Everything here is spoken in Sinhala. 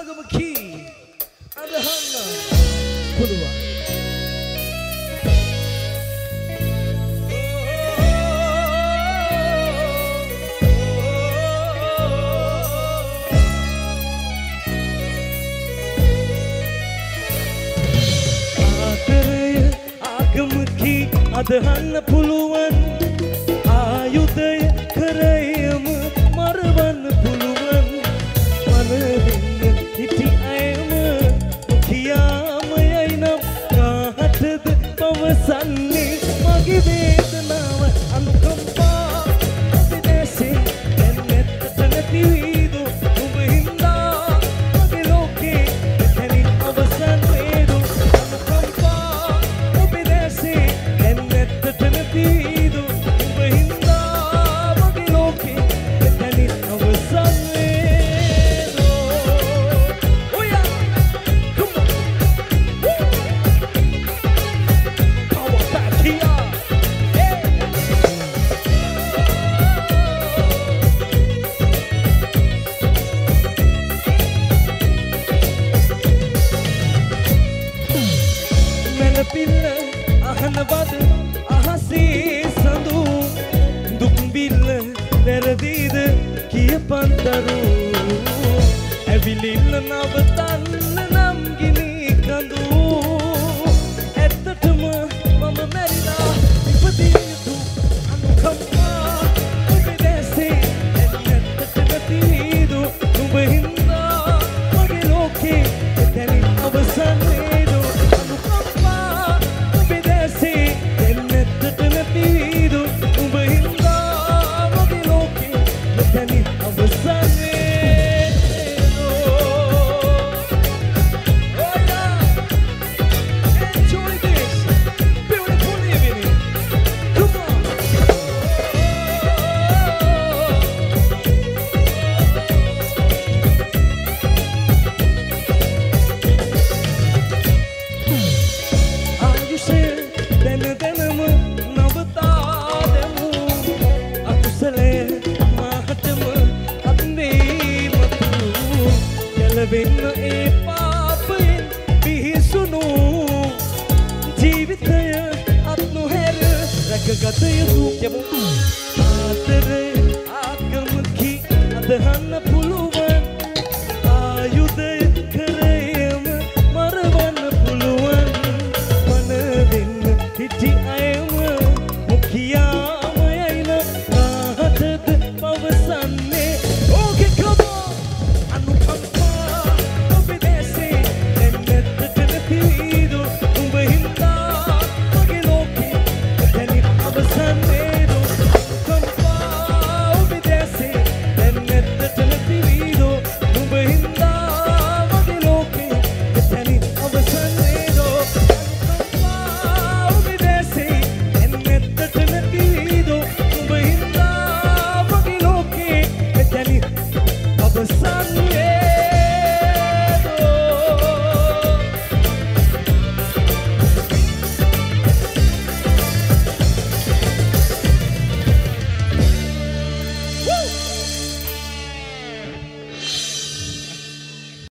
ආගමකී අදහන්න පුළුවන්. අදහන්න පුළුවන් ආයුධය කරයම මරවන්න පුළුවන් මනවින්න හිටි අයම කියාමයයි නම් කාහටද පවසන්නේ මගේ වේදනාව අනුකම්පා අපිදැසේ දැනෙත්තට නැතිවීදු උඹ හින්දා මගේ ලෝකේ එතනින් අවසන් වේදු අනුකම්පා අපිදැසේ පන්දරු ඇවිලින්න නවතන්න නම් ගිනි කඳු ඇත්තටම මම මැරිලා ඉපදිය යුතු අනුකම්පා ඔබේ දැසේ ඇත්තට නැතිදු උඹ හින්දා මගේ ලෝකේ එතනින් අවසන් වේදු අනුකම්පා ඔබේ දැසේ ඇත්තට නැතිදු උඹ හින්දා මගේ ලෝකේ එතනින් වෙන්න ඒ පාපයෙන් පිහිසුණු ජීවිතය අත් නොහැර රැකගත යුතු ආදරේ ආගමකී අදහන්න